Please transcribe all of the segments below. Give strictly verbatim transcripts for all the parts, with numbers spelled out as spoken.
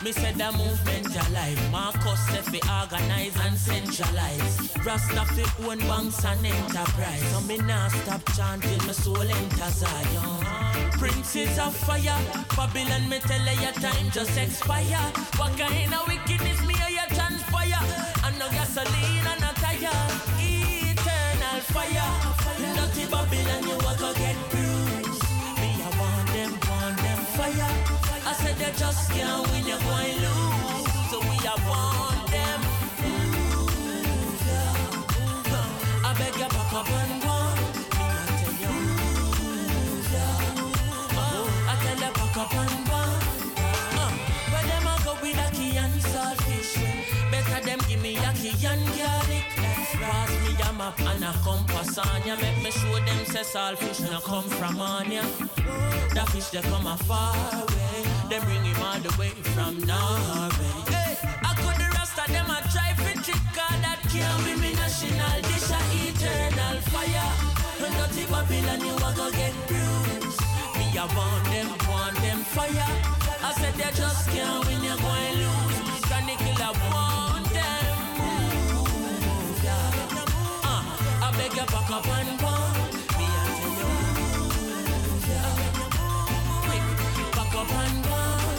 Me said the movement alive. Marcus said fi organize and centralize. Rasta fi own banks and enterprise. So me nah stop chanting, my soul enter Zion. Princes of fire, Babylon me tell you your time just expire. What kind of wickedness me or you transpire? And no gasoline and no tire. Eternal fire. Dirty Babylon you a go get bruised. Me I want them, want them fire. I said they just can't win, you're going lose. So we a want them. Move, yeah. I beg you back up and go. Me I tell you move, yeah. Oh, I tell you back up and go. Uh, where them a go with a key and saltfish? Better them give me a key and garlic. Pass me a map and a compass on ya. Make me show them say saltfish no come from on ya. The fish they come a far away. They bring him all the way from Norway. Hey, I could the rest of them a try for trick. Cause that can't be me national dish a eternal fire. And dirty Babylon you a go get bruised. Me a want them, want them fire. I said they just can't win, you're going lose. Chronicle I want them. Move, yeah. uh, I beg you back up and go. Me I tell you move, yeah. Quick, back up and go.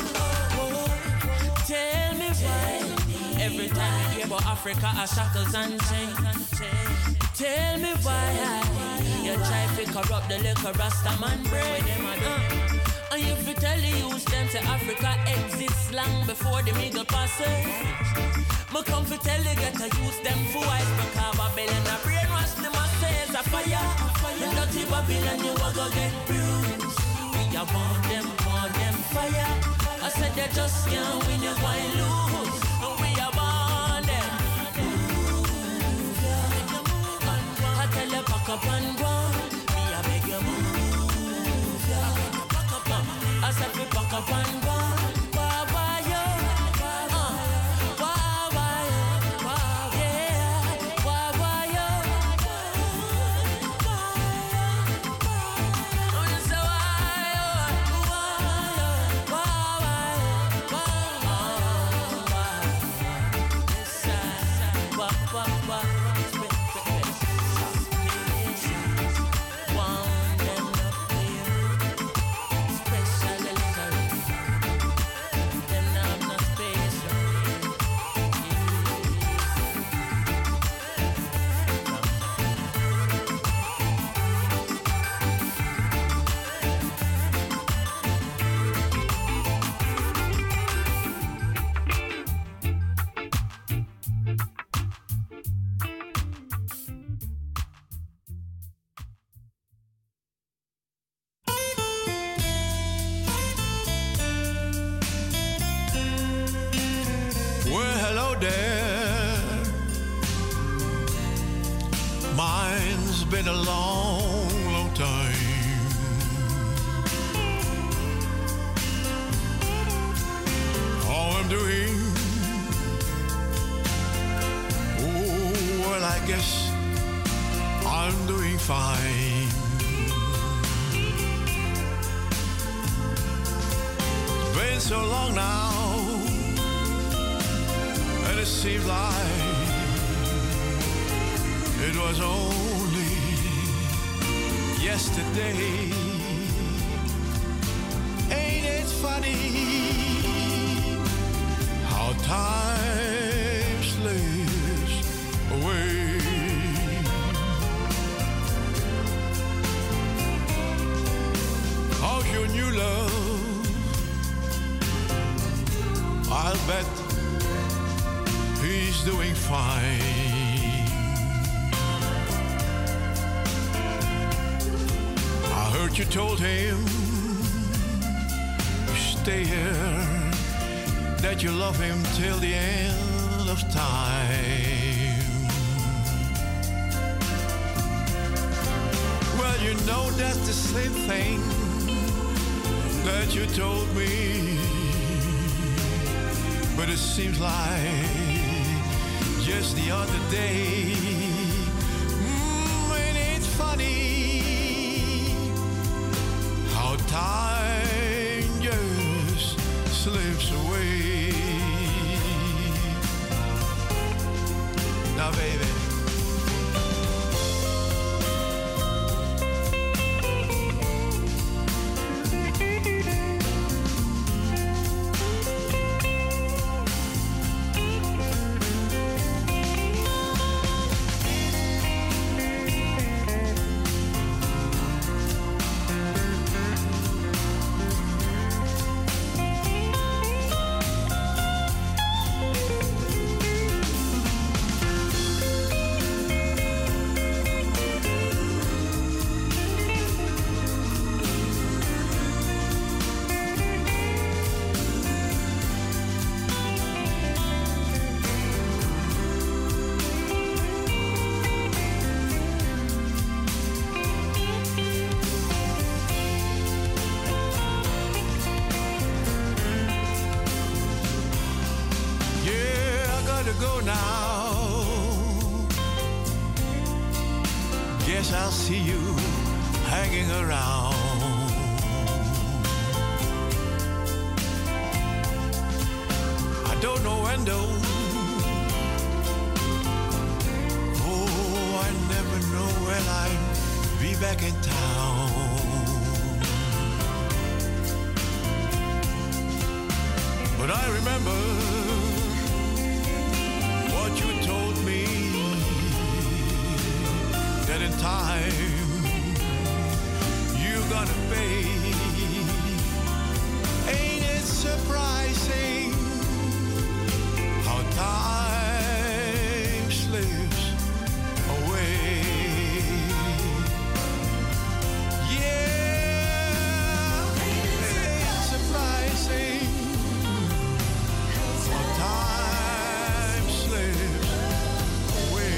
Tell me why every time you hear about Africa are shackles and chains. Tell me why you try to corrupt the little Rastaman brain. uh. And if you tell the youth them say Africa exists long before the Middle Passage. Me come to tell you get to use them for wise. Because Babylon a brainwash them a say it's a fire. The dirty Babylon you a go get bruised. We a want them, want them fire. I said they just can't win, you're going lose. And we a want them. Move, yeah. I tell you pack up and go. Me a beg you move, yeah. I said we pack up and go. Why, why, yo? Uh, why, why, why, yeah. Why, why, yo? Oh, you say why, yo? Why, why, why, why, this side, why, why, why? Want them up here. Special delivery. Them now have no space. Well, hello there. Mine's been a long, long time. All I'm doing, oh, well, I guess I'm doing fine. It's been so long now. And it seems like it was only yesterday. Ain't it funny how time slips away? How's your new love? I'll bet he's doing fine. I heard you told him you stay here, that you love him till the end of time. Well, you know that's the same thing that you told me, but it seems like just the other day. Mm, ain't it funny how time just slips away? now, baby. I'll see you hanging around. I don't know when though. Oh, I never know when I'll be back in town. But I remember what you told me, that in time you're gonna pay. Ain't it surprising how time slips away? Yeah, ain't it surprising how time slips away?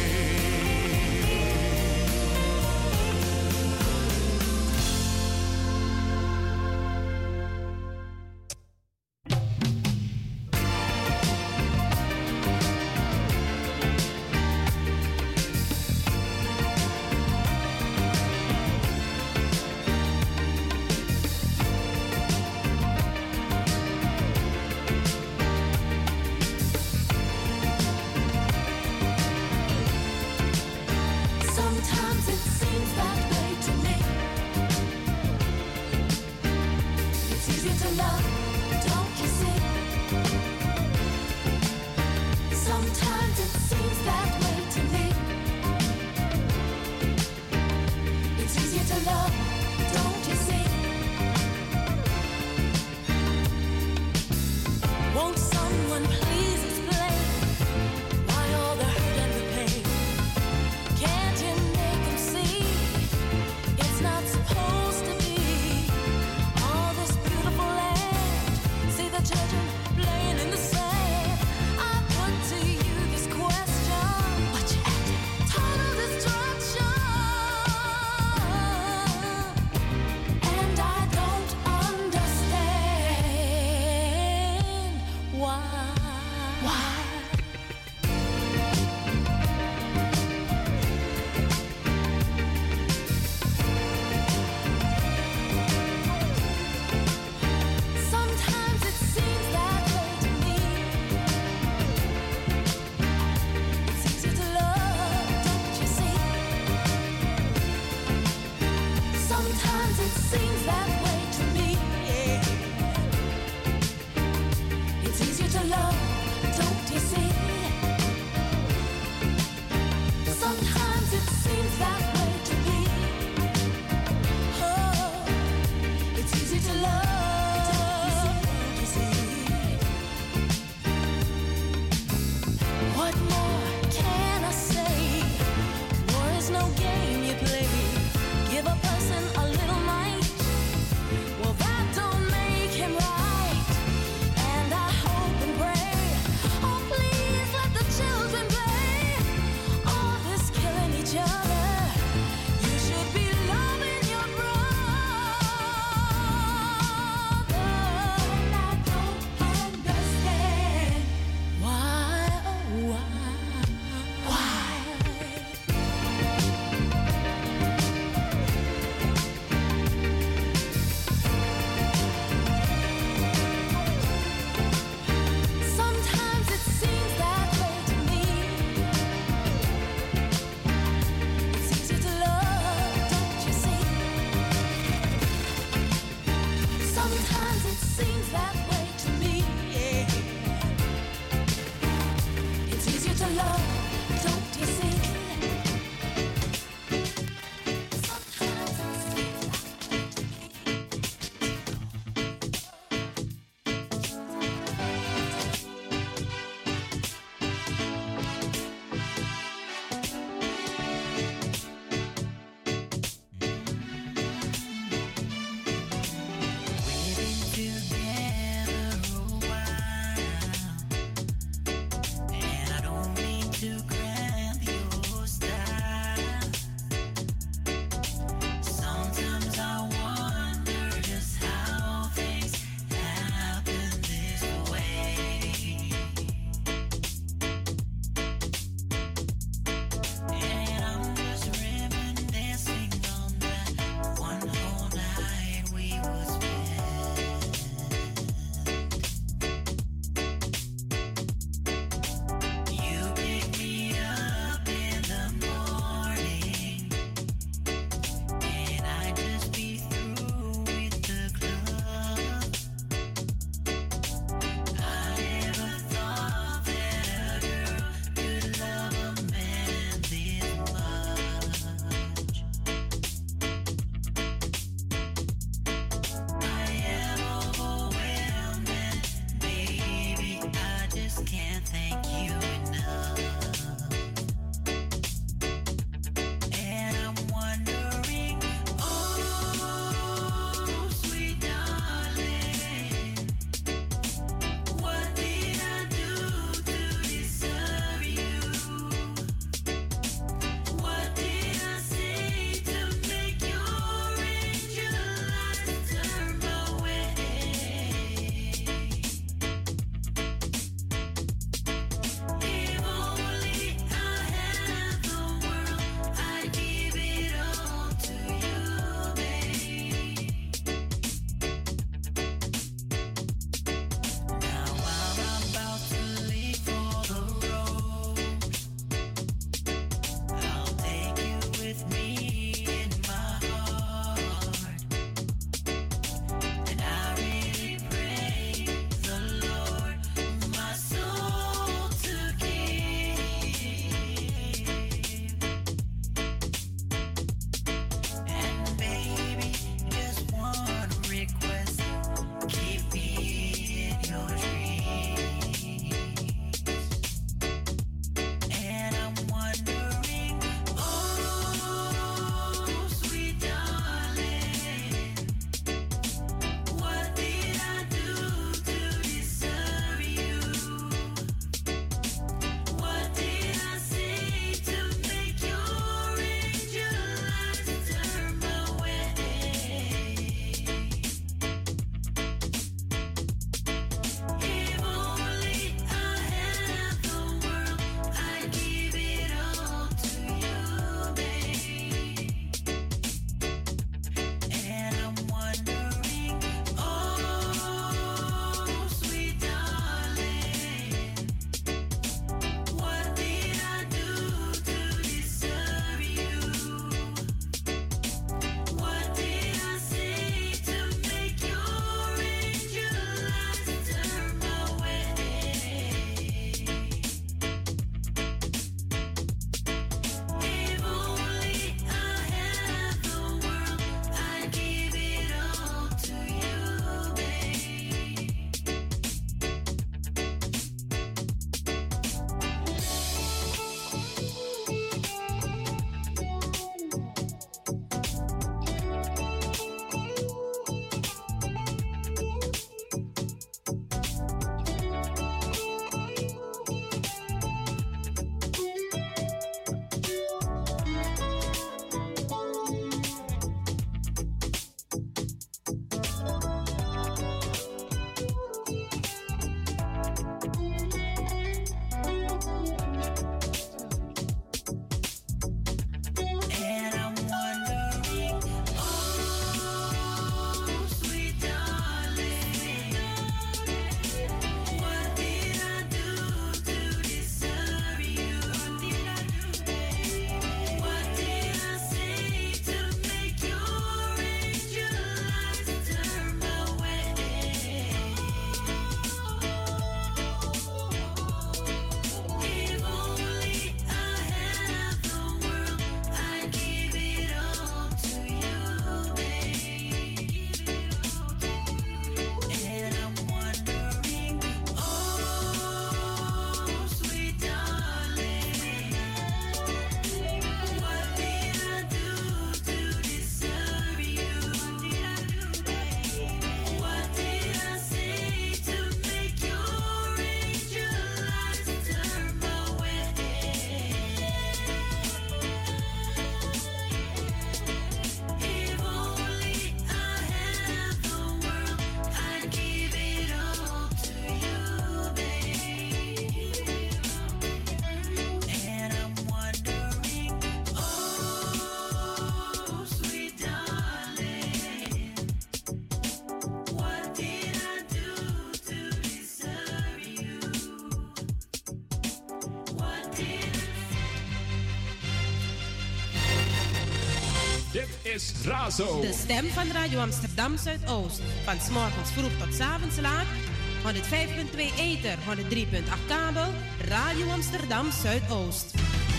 is Razo. De stem van Radio Amsterdam Zuidoost. Van 's morgens vroeg tot 's avonds laat. honderdvijf komma twee ether, honderddrie komma acht kabel. Radio Amsterdam Zuidoost.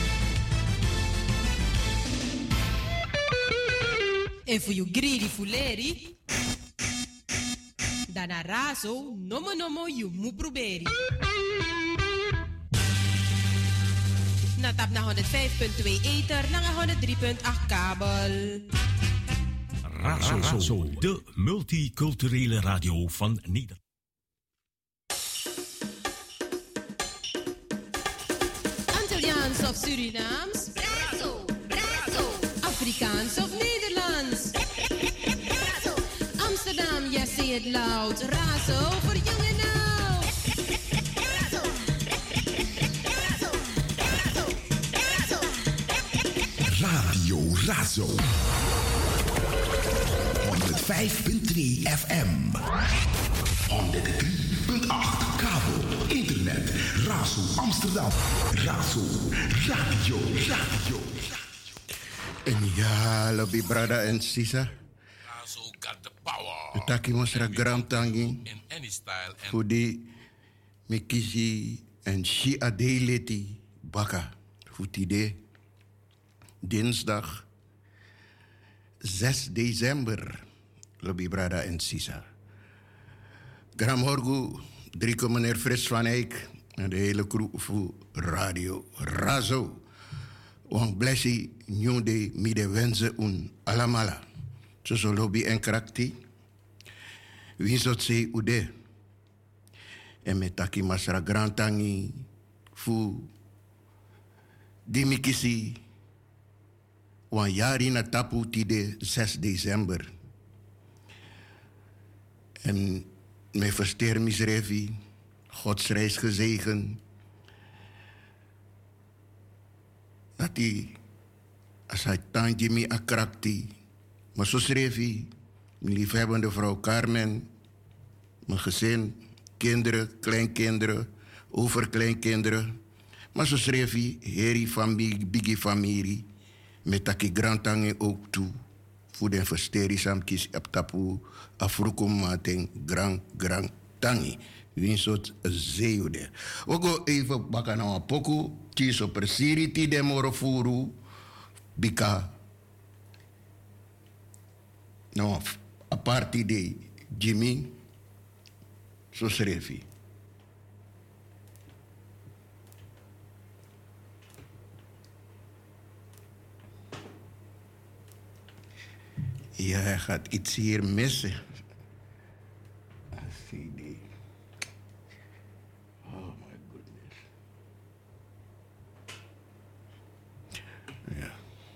En voor you greedy fuleri. Dana Razo, nomo nomo you mu proberi. Na tap na honderdvijf komma twee ether, na honderddrie komma acht kabel. Razo, Razo, de multiculturele radio van Nederland. Antilliaans of Surinaams? Razo, Razo. Afrikaans of Nederlands? Razo. Amsterdam, yes, say it loud. Razo, voor jong en oud. Razo. Razo. Razo. Razo. Radio Razo. honderdvijf komma twee F M. honderddrie komma acht kabel. Internet. Razo Amsterdam. Razo. Radio. Radio. En ja, lobby brada en sisa. Razo got the power. We taki mosra gram tangi. In any style. Voor die mikisi en shi adeleti baka. Futide. Dinsdag zes december. Lobby brada en sisa. Gram horgu. Drie meneer Fris van Eyck. En de hele crew voor Radio Razo. Wang blessi nyonde mide wense un alamala. Zo lobby en krakti. Wie zot se ude. En met taki masra grantangi. Fu. Dimikisi. Wan jari na tapu tide zes december. En me versteer misrevi. Gods reis gezegen. Dat hij, als hij tandje me akrakti. Maar zo schreef hij, mijn liefhebbende vrouw Carmen, mijn gezin, kinderen, kleinkinderen, overkleinkinderen. Maar zo schreef hij, heri familie, bigi familie, met taki grantangen ook toe. Voor de versteri samkis op tapu, afroekum maten, grand, grand tangi. Wien soort zeeuwde. We gaan even bakken naar een pokoe. Tiso persiri ti de morofuru. Bika. Nou, a party de Jimmy. Zo schreef hij. Ja, hij gaat iets hier missen. C D. Oh my goodness. Ja.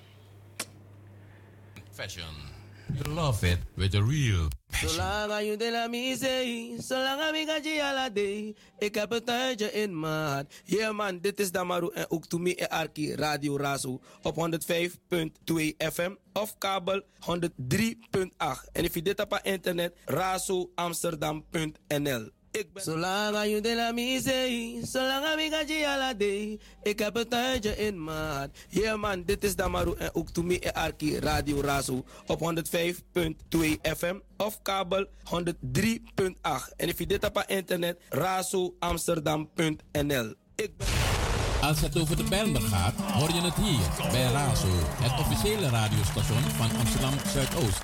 Fashion. You love it with a real passion. Zolang je de la misei, zolang ik ga je ala day. Ik heb een tuintje in maat. Yeah man, dit is Damaru en ook to me en Arki Radio Razo op honderdvijf komma twee F M of kabel honderddrie komma acht. En if je dit op internet, razo amsterdam punt n l. Ik ben zolang je de la misei, zolang ik ga je ala day. Ik heb een tuintje in maat. Yeah man, dit is Damaru en ook to me en Arki Radio Razo op honderdvijf komma twee F M of kabel honderddrie komma acht. En if je dit op internet, razo amsterdam punt n l. Ik ben... Als het over de Bijlmer gaat, hoor je het hier bij Razo, het officiële radiostation van Amsterdam Zuidoost.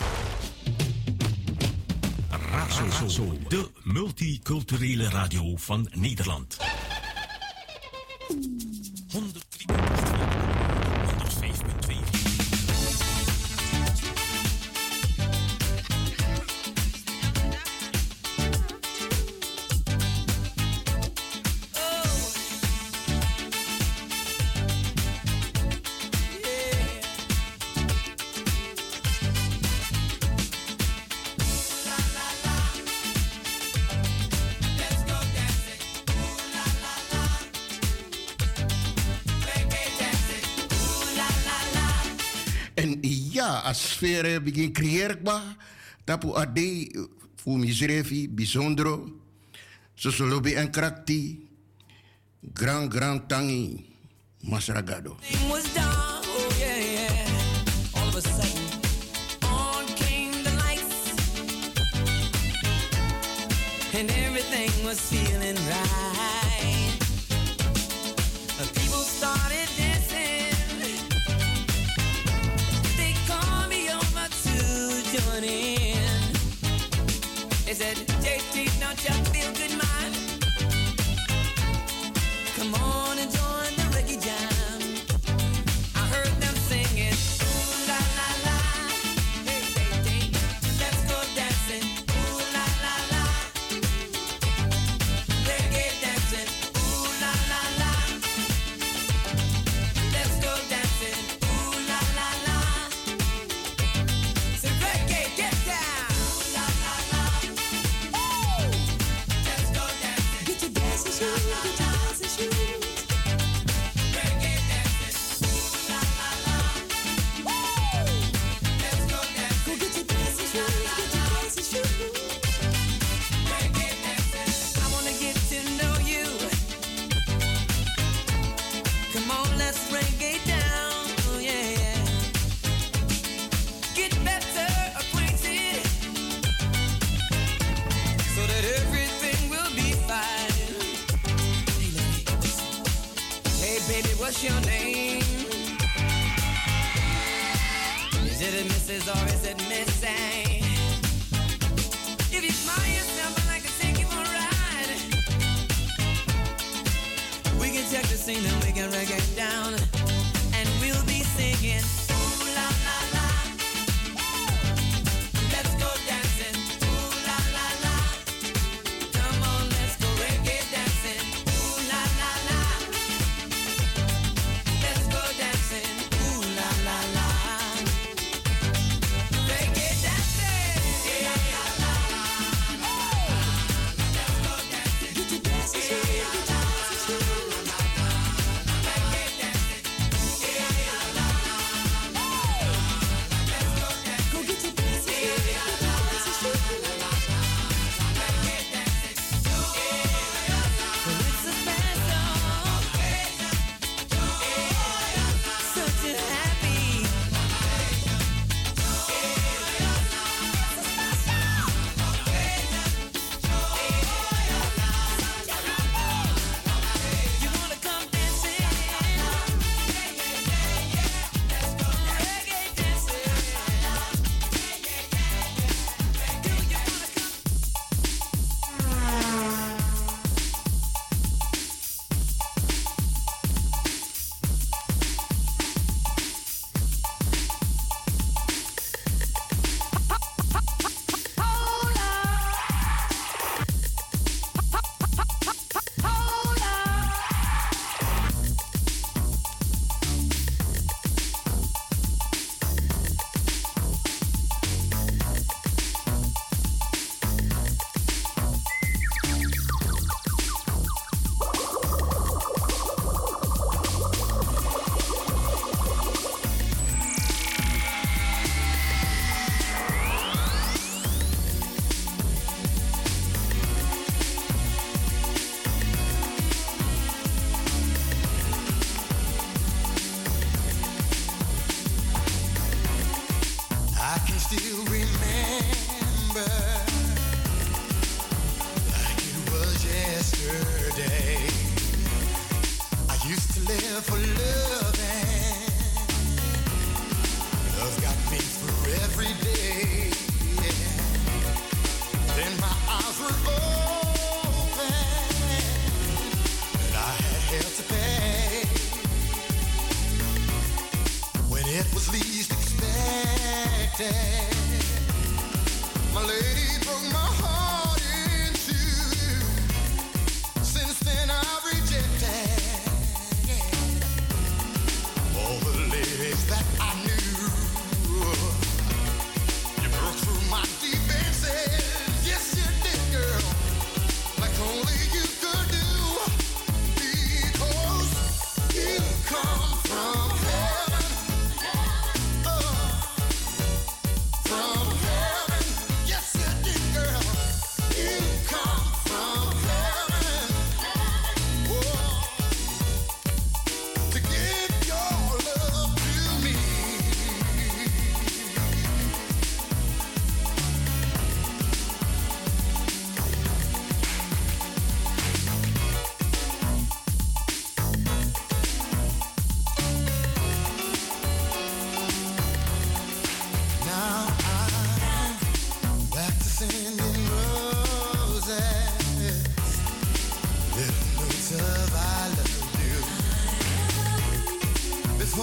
Razo, de multiculturele radio van Nederland. honderdvijf komma twee. Ja, als sfeer begin creëerbaar. Tapu ade voor misrefi bijzonder. Zo lobby en krakti. Grand grand tangi. Masragado. Was down, oh yeah, yeah. All of a sudden, and everything was feeling right. People started dancing. They called me over to join in. They said, J T, don't you feel good, man? Come on and join the reggae jam. I heard them singing, ooh la la la. Hey, hey, hey, let's go dancing. Ooh la la la. Reggae dancing. Ooh la la la. Let's go dancing. Ooh la la la. Say reggae, get down. Ooh la la la. Ooh. Let's go dancing. Get your dancing shoes. Get your dancing shoes. Reggae dancing. Ooh la la la. Ooh. Let's go dancing. Go get your dancing shoes. Get your dancing shoes. Reggae dancing. I wanna get to know you. Come on, let's reggae down, oh, yeah, yeah. Get better acquainted, so that everything will be fine. Hey, lady. Hey, baby, what's your name? Is it a Missus or is it Missy? If you smile yourself, I'd like to take you for a ride. We can check the scene and we can reggae down, and we'll be singing ooh la la la. Let's go dancing. Ooh la la la. Come on, let's go reggae dancing. Ooh la la la. Let's go dancing. Ooh la la la. Reggae dancing. Yeah la la la. Let's go dancing. Get your dancing shoes. Get your dancing shoes. Go get your dancing shoes. Well, it's a special, such a happy. You wanna come dancing? Reggae dancing. Do you wanna come? I can still remember like it was yesterday. I used to live for loving. Love got me through every day. Then my eyes were open and I had hell to pay. When it was least expected, my lady broke my heart in two. Since then I've rejected all the ladies that I knew. You broke through my defenses, yes you did, girl, like only you could do. Because you come from heaven. From heaven, yes you did, girl. You come from heaven. Whoa. To give your love to me.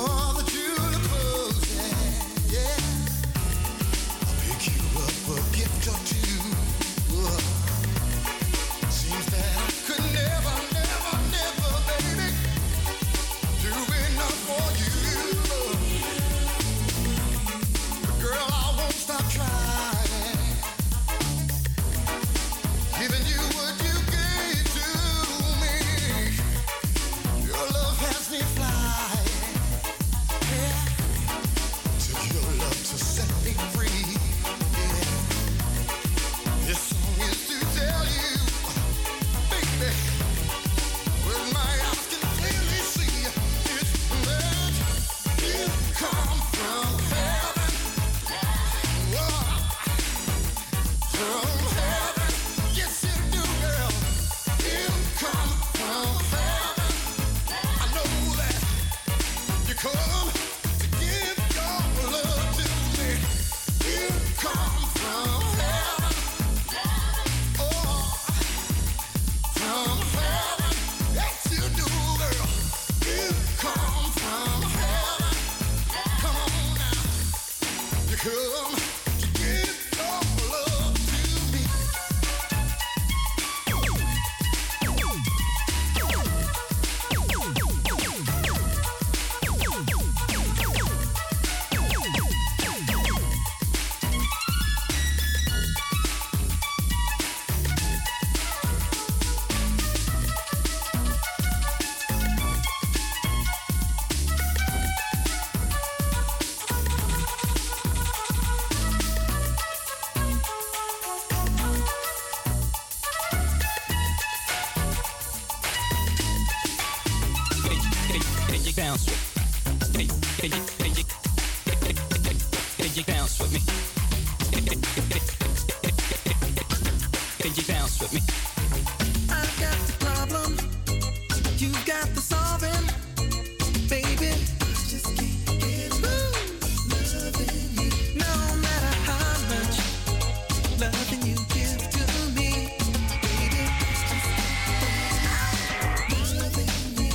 Oh, the juniper's, yeah, yeah. I'll pick you up a gift or two. Whoa. Seems that I could never, never, never, baby, do enough for you. But girl, I won't stop trying, giving you what you gave to me. Your love has me flying, yeah. Took your love to set me free, yeah. This song is to tell you, baby, what my eyes can clearly see, is that you come from heaven. Whoa. From heaven, yes you do, girl. You come from heaven. I know that you come to give your love to me. You come from heaven. Oh, from heaven, yes you do, girl. You come from heaven. Come on now, you come to give your love to me. Can you bounce with me? Can you, can you, can you bounce with me? Can you bounce with me? I've got the problem, you've got the solving, baby. I just can't get enough loving you. No matter how much loving you give to me, baby. It's just loving you.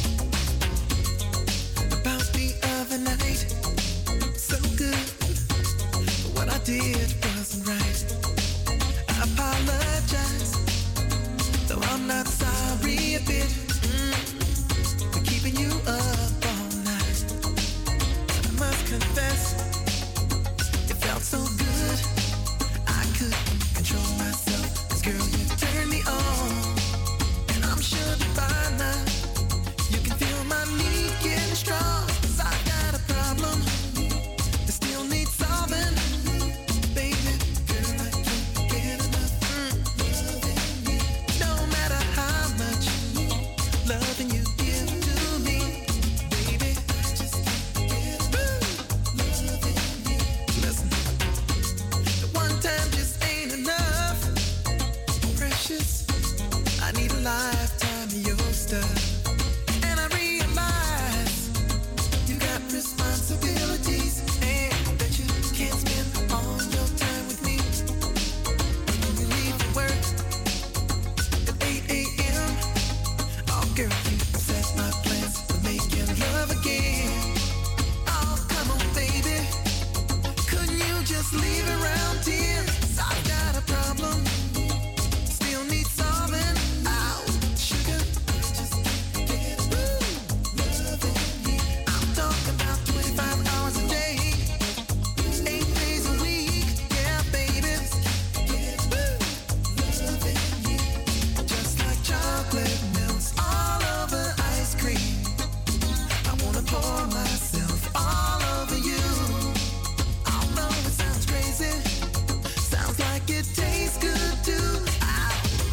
About the other night, so good, but what I did wasn't right. I apologize, though I'm not sorry a bit, mm, for keeping you up all night. I must confess, it felt so good, I couldn't control myself. 'Cause girl, you turned me on, and I'm sure that by now you can feel my need getting strong. 'Cause I got a problem that still needs solving, baby. Girl, I can't get enough mm, loving you. No matter how much loving you give to me, baby, I just can't get enough loving you. Listen, the one time just ain't enough, precious. I need a lifetime of your stuff. And I realize you got responsibilities and that you can't spend all your time with me. When you leave for work at eight a.m., oh girl, you set my plans for making love again. Oh, come on, baby, couldn't you just leave around here? 'Cause I've got a problem, still need solving. Oh, sugar, I just can't get enough loving you. I'm talking about twenty-five hours a day, eight days a week. Yeah, baby, get loving you. Just like chocolate melts all over ice cream, I wanna pour myself all over you. Although it sounds crazy, sounds like it tastes good too. Ow.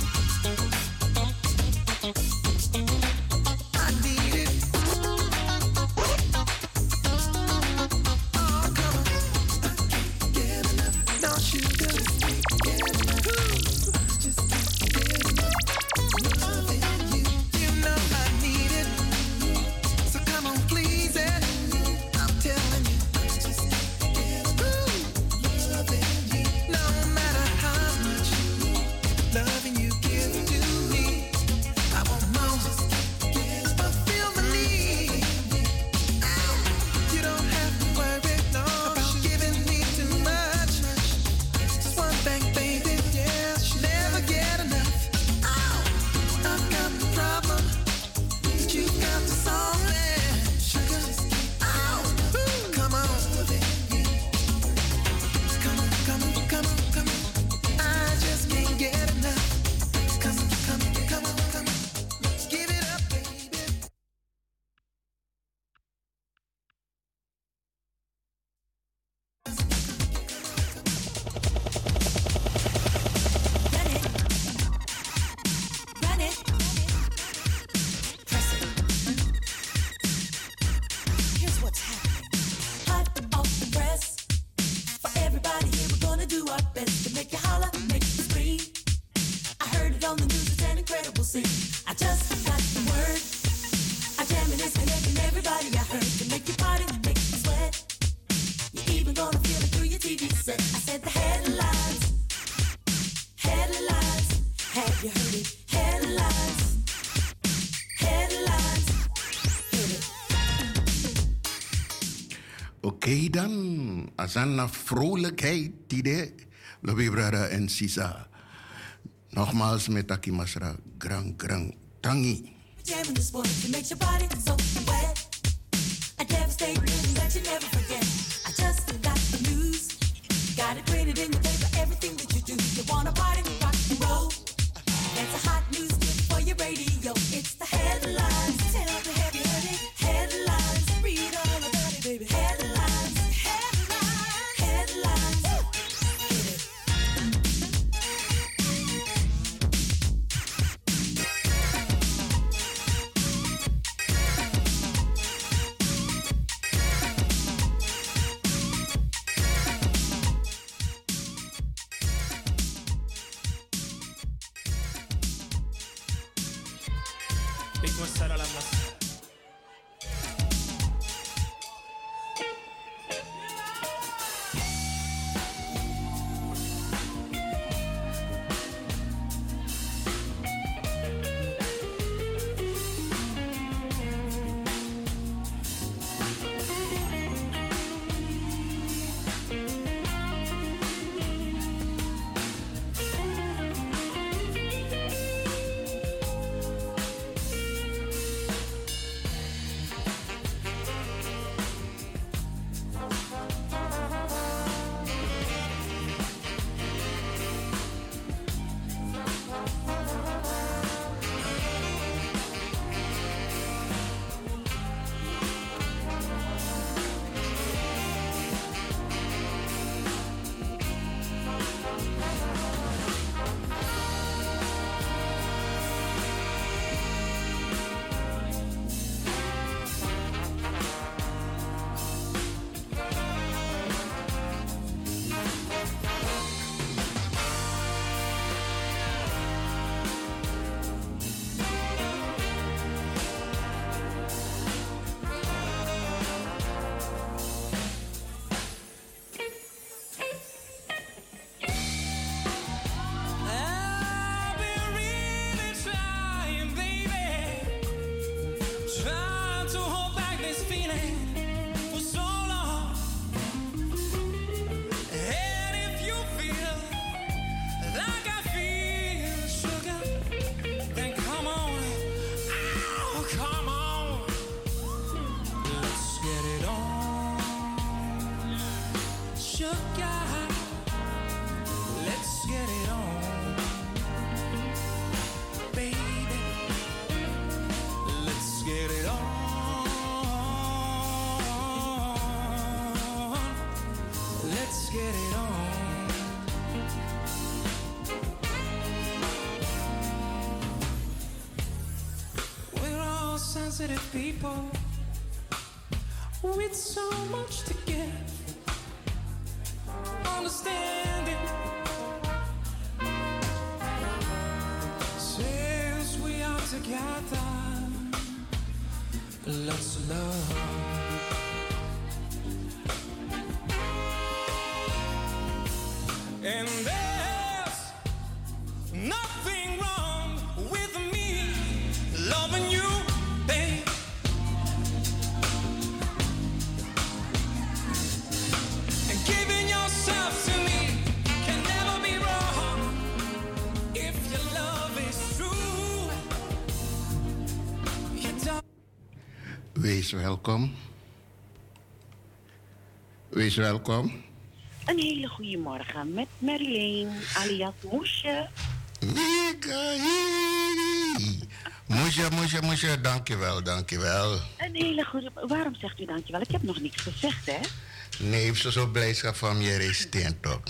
I need it. Oh, come on. I can't get enough. No sugar, can't get enough. I just can't get enough loving you. You know I need it. So come on, please it. I'm telling you, I just can't get enough loving you. No matter how you heard it. Headlines, headlines, hit it. Oké okay, dan, Azana vrolijkheid, Tide, Lobby Brada en Sisa. Nogmaals met Taki Masra, Grang Grang Tangi. Jamming this one, it makes your body so wet. A devastating rhythm that you never forget. I just got the news, got it printed in the paper, everything that you do. You wanna party, rock and roll. That's a hot news tip for your radio. It's the headlines. Tell me, have you heard it? Headlines. Read all about it, baby. Headlines. Headlines. Headlines. Hit it. Big Masara la Mas. Sensitive people with so much to give, understanding. Since we are together, let's love. And there's nothing wrong with me loving you. Wees welkom. Wees welkom. Een hele goede morgen met Marilyn alias Moesje. Moesje, Moesje, Moesje, dankjewel, dankjewel. Een hele goede... Waarom zegt u dankjewel? Ik heb nog niks gezegd, hè? Nee, ik ben zo blijdschap van je resistent op.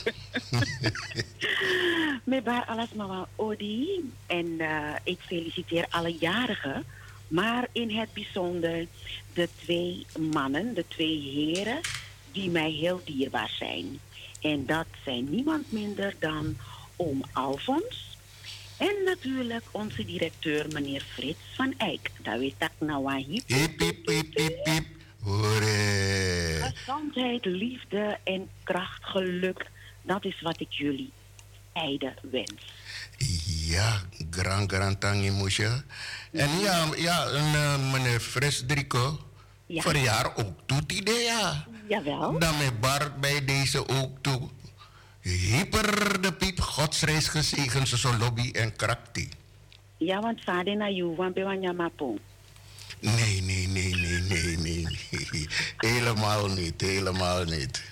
Met baar alles mama Odi. En uh, ik feliciteer alle jarigen. Maar in het bijzonder de twee mannen, de twee heren, die mij heel dierbaar zijn. En dat zijn niemand minder dan oom Alfons. En natuurlijk onze directeur, meneer Frits van Eyck. Dat weet ik nou aan. Hip, hip, hip, hip, hip, hip. Gezondheid, liefde en kracht, geluk. Dat is wat ik jullie beiden wens. Ja, grand, grand tangi moesje. En ja, ja een, uh, meneer Fresdrico, Ja. verjaar ook toe, idee, ja. Jawel. Dan met Bart bij deze ook toe. Hyper de Piet, godsreis gezegend, ze zo lobby en krakti. Ja, want vader na you, want bij wanya mapo. Nee, nee, nee, nee, nee, nee, nee. Helemaal niet, helemaal niet.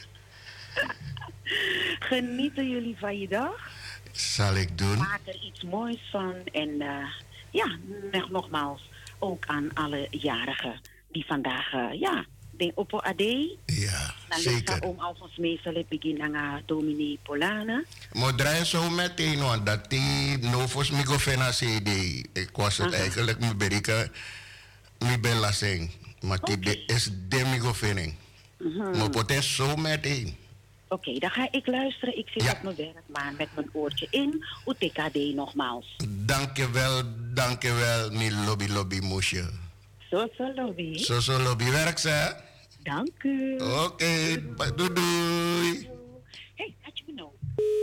Genieten jullie van je dag? Zal ik doen. Maak er iets moois van. En uh, ja, nog, nogmaals, ook aan alle jarigen die vandaag, uh, ja, de Oppo A D. Ja, dan zeker. Om alvast meestal beginnen aan dominee Polana. Maar draai zo meteen, want dat die novos microfena C D. Ik was het Aha. eigenlijk mijn berika, mijn belasting. Maar die Oké. de is de microfening. Mhm. Maar poten zo meteen. Oké, dan ga ik luisteren. Ik zit Ja. op mijn werk, maar met mijn oortje in. O T K D nogmaals. Dankjewel, dankjewel, mijn lobby lobby moesje. Zo, zo, lobby. Zo zo lobby werk ze. Dank u. Oké, ba- doei doei. Hey, had je me nou?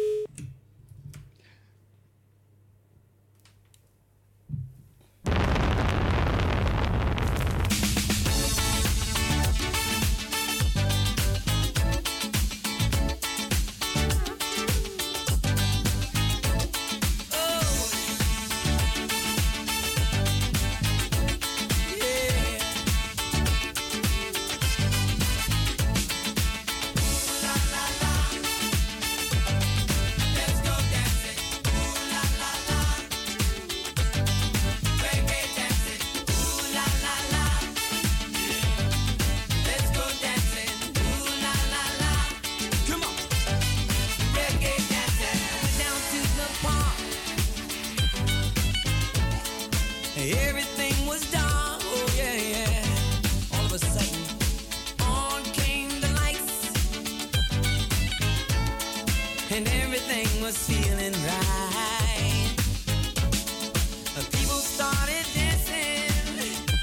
Everything was dark, oh yeah, yeah. All of a sudden, on came the lights, and everything was feeling right. People started dancing.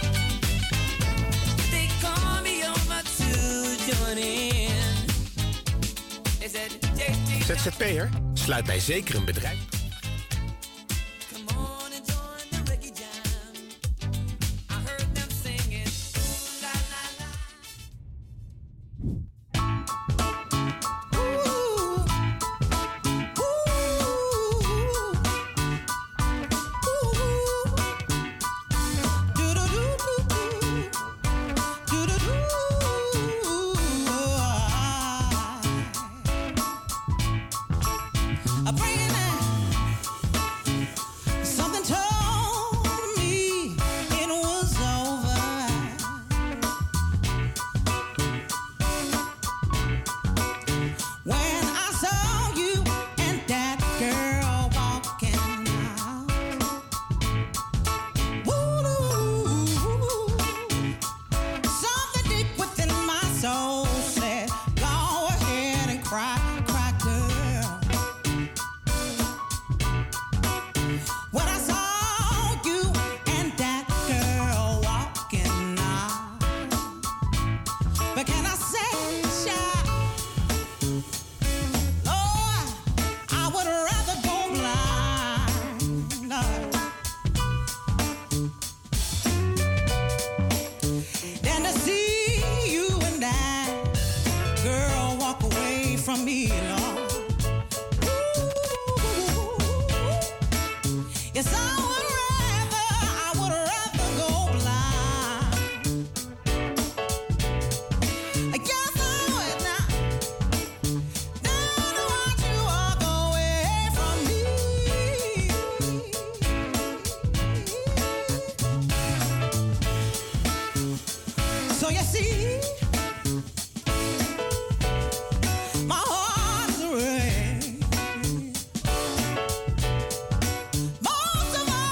They called me over to join in. They said, J T, Z Z P'er? Sluit bij zeker een bedrijf. Something told me it was over. When I saw you and that girl walking out. Woo-hoo. Something deep within my soul said, go ahead and cry, cry, girl. When I saw you and that girl walking out, but can I say, child, Lord, I would rather go blind, Lord, than to see you and that girl walk away from me, Lord. Yes, I would rather, I would rather go blind. Yes, I would now. Now to watch you walk away from me. So you see, my heart is red. Most of all,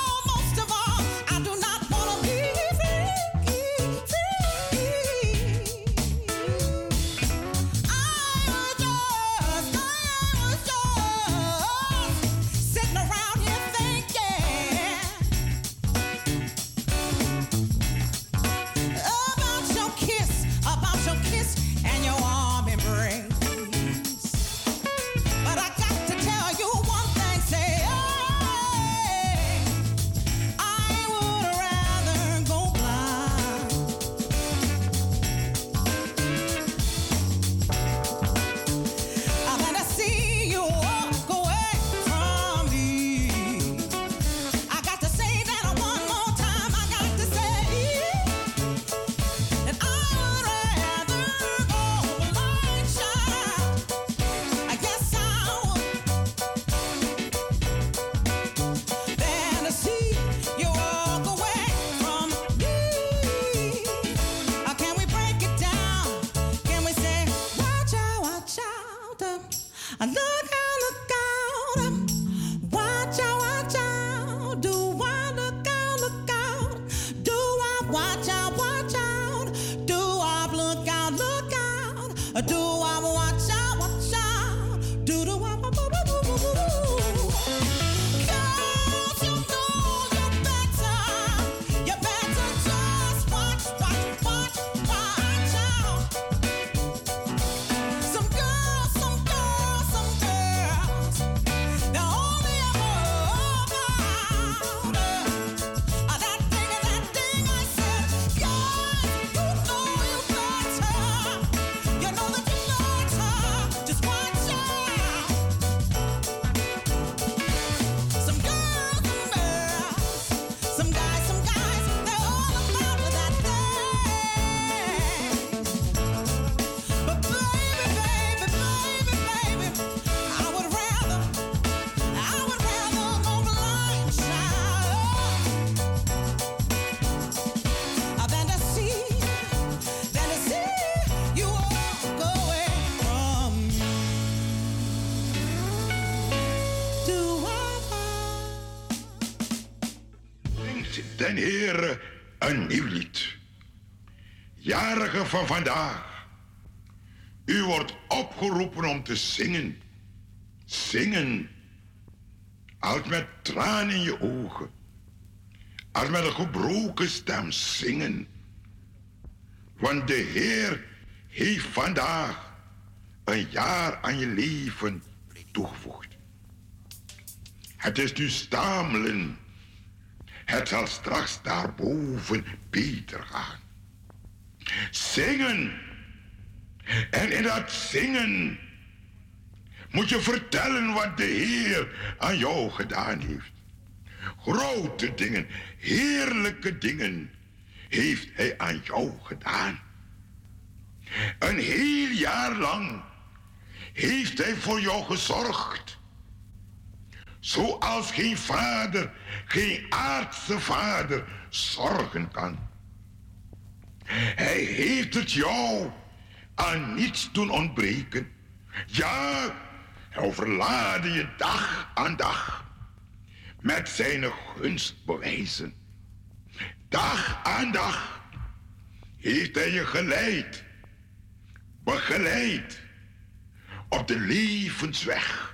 den Heere een nieuw lied. Jarigen van vandaag, u wordt opgeroepen om te zingen. Zingen, als met tranen in je ogen, als met een gebroken stem zingen. Want de Heer heeft vandaag een jaar aan je leven toegevoegd. Het is nu stamelen. Het zal straks daarboven beter gaan. Zingen. En in dat zingen moet je vertellen wat de Heer aan jou gedaan heeft. Grote dingen, heerlijke dingen heeft Hij aan jou gedaan. Een heel jaar lang heeft Hij voor jou gezorgd. Zoals geen vader, geen aardse vader zorgen kan. Hij heeft het jou aan niets doen ontbreken. Ja, hij overlaadde je dag aan dag met zijn gunstbewijzen. Dag aan dag heeft hij je geleid, begeleid op de levensweg.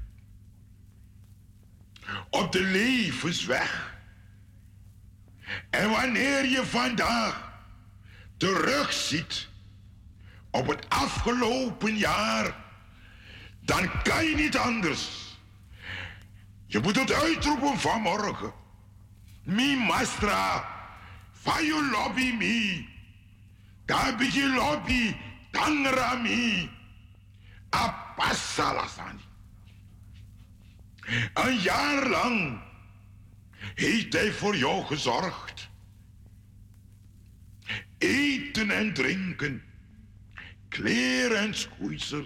Op de levensweg. En wanneer je vandaag terugziet op het afgelopen jaar, dan kan je niet anders. Je moet het uitroepen vanmorgen. Mi mastra, fayo lobby mi, kabiji lobby, tangrami, apassalasani. Een jaar lang heeft Hij voor jou gezorgd. Eten en drinken, kleren en schoeisel.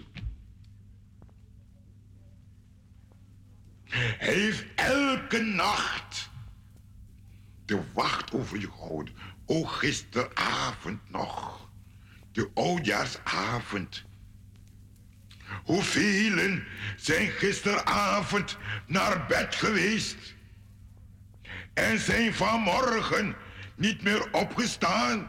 Hij heeft elke nacht de wacht over je gehouden. O, gisteravond nog, de oudjaarsavond. Hoeveel zijn gisteravond naar bed geweest en zijn vanmorgen niet meer opgestaan?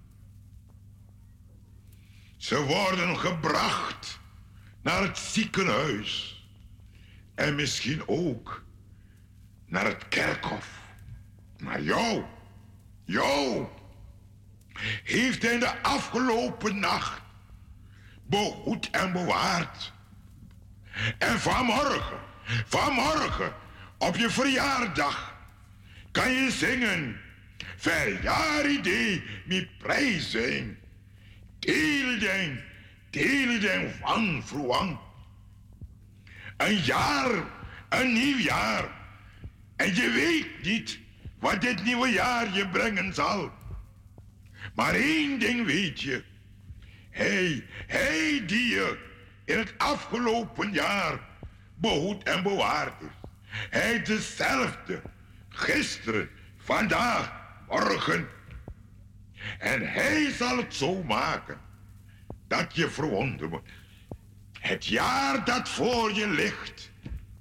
Ze worden gebracht naar het ziekenhuis en misschien ook naar het kerkhof. Maar jou, jou, heeft Hij de afgelopen nacht behoed en bewaard. En vanmorgen, vanmorgen, op je verjaardag, kan je zingen. Verjaardag, mi prijzen. Teleden, teleden van vroeg. Een jaar, een nieuw jaar. En je weet niet wat dit nieuwe jaar je brengen zal. Maar één ding weet je. Hij, hij die je in het afgelopen jaar behoed en bewaard is. Hij is dezelfde, gisteren, vandaag, morgen. En Hij zal het zo maken dat je verwonderd wordt. Het jaar dat voor je ligt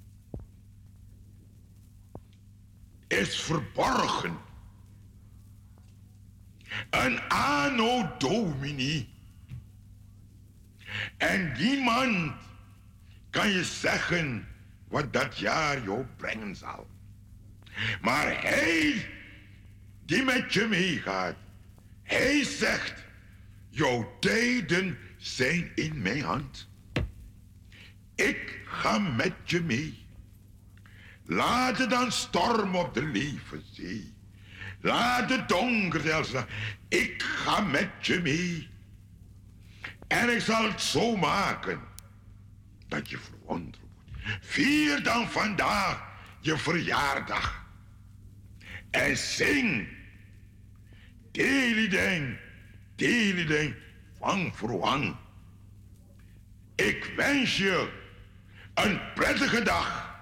is verborgen. Een anno domini. En niemand kan je zeggen wat dat jaar jou brengen zal. Maar Hij die met je meegaat, Hij zegt, jouw tijden zijn in mijn hand. Ik ga met je mee. Laat het dan stormen op de levenzee. Laat het donker zelfs. Ik ga met je mee. En ik zal het zo maken dat je verwonderd wordt. Vier dan vandaag je verjaardag. En zing. Delideng, delideng, van verwang. Ik wens je een prettige dag.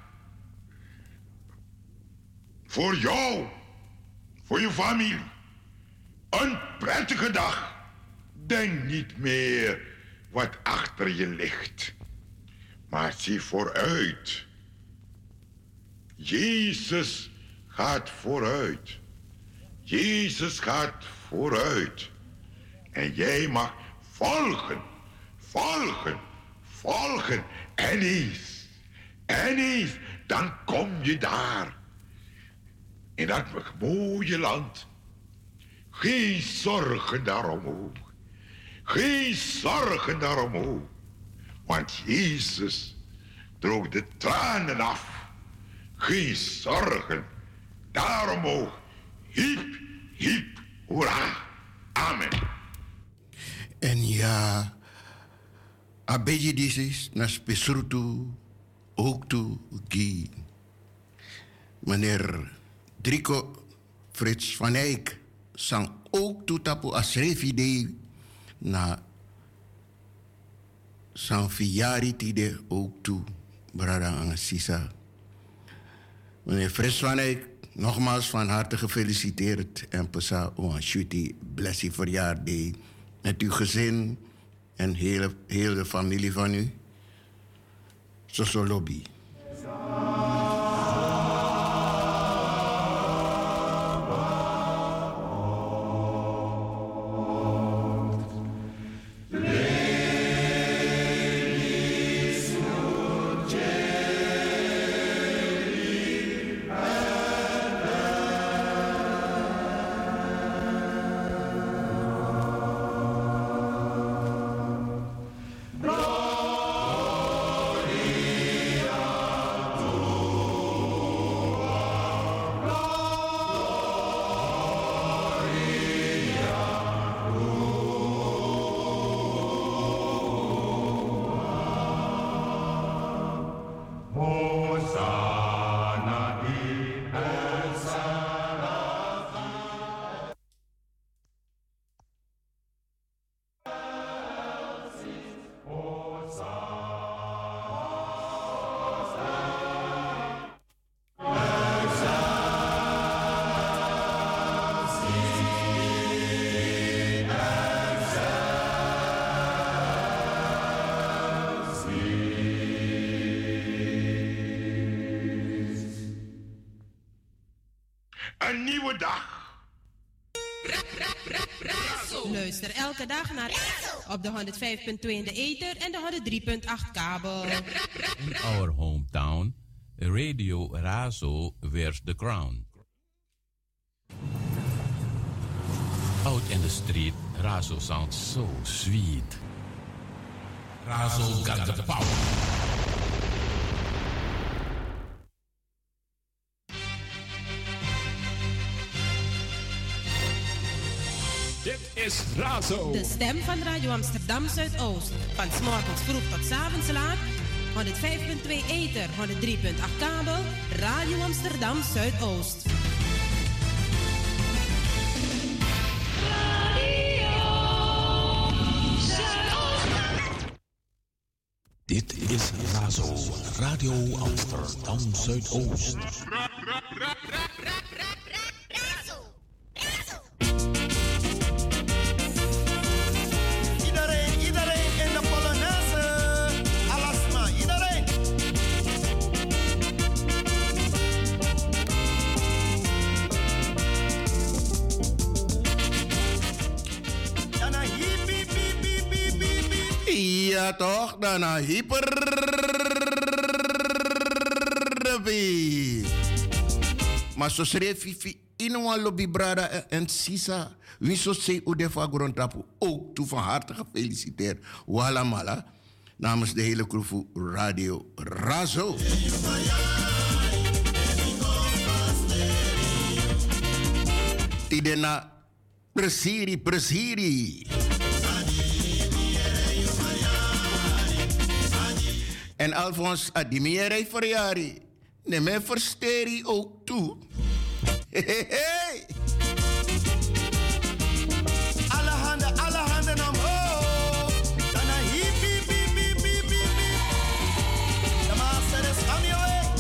Voor jou, voor je familie. Een prettige dag. Denk niet meer wat achter je ligt, maar zie vooruit. Jezus gaat vooruit. Jezus gaat vooruit. En jij mag volgen, volgen, volgen. En eens, en eens, dan kom je daar. In dat mooie land. Geen zorgen daaromhoog. Geen zorgen daaromhoog. Want Jezus droog de tranen af. Geen zorgen daaromhoog. Hiep, hiep, hoera. Amen. En ja, abeje disis na spesrutu ook toe gi. Meneer Drico Frits van Eyck sang ook toe tapu asrefide na sang fiari tide ook toe brada angasisa. Meneer Frits van Eyck, nogmaals van harte gefeliciteerd en pesa oan shuti blessie verjaardag met uw gezin en hele, hele familie van u. Soso lobby. Een nieuwe dag. Luister elke dag naar op de honderd vijf punt twee in de ether en de honderd drie punt acht kabel. In our hometown, Radio Razo wears the crown. Out in the street, Razo sounds so sweet. Razo got the power. Dit is Razo. De stem van Radio Amsterdam Zuidoost. Van 's morgens vroeg tot 's avonds laat. honderd vijf punt twee ether, honderd drie punt acht kabel. Radio Amsterdam Zuidoost. Dit is Razo. Radio Amsterdam Zuidoost. Iedereen, iedereen in de Polonaise. Alasma, iedereen. Dana hiep, hiep, hiep, hiep, hiep, hiep, hiep. Ja toch, Dana hyper. Maar zo schreef Fifi in een lobby brada en Sisa. Wie zo zei u de grond tapu ook toe van harte gefeliciteerd. Wala mala. Namens de hele crew van Radio Razo. Tidena presiri presiri. En Alfons Adimiere verjari. Nee, mij versteri ook toe. Hey, hey, hey. Alle handen, alle handen omhoog. Dana hiep, hiep, hiep, hiep, hiep, hiep. De master is on your way.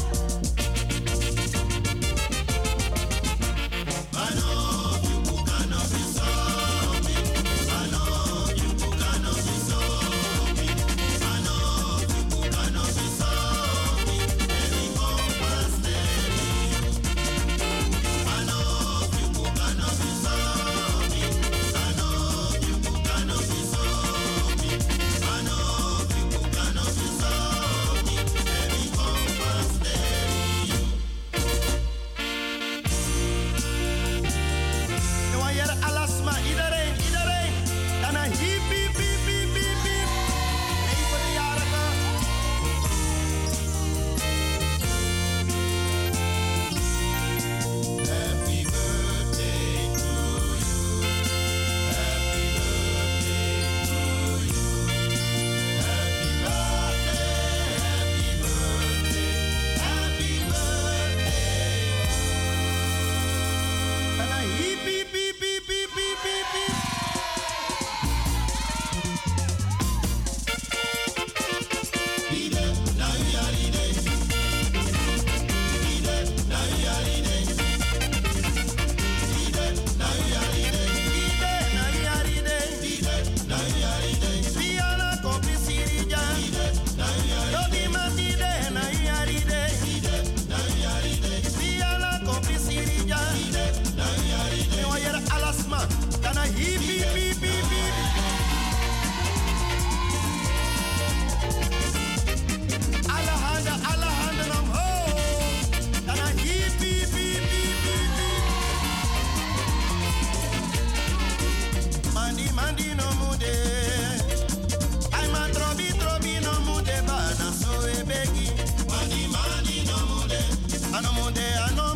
Mano, you can not be sorry. Mano, you can not be sorry. Mano, you can not be sorry. Any more pasteri. Mano, Monde ano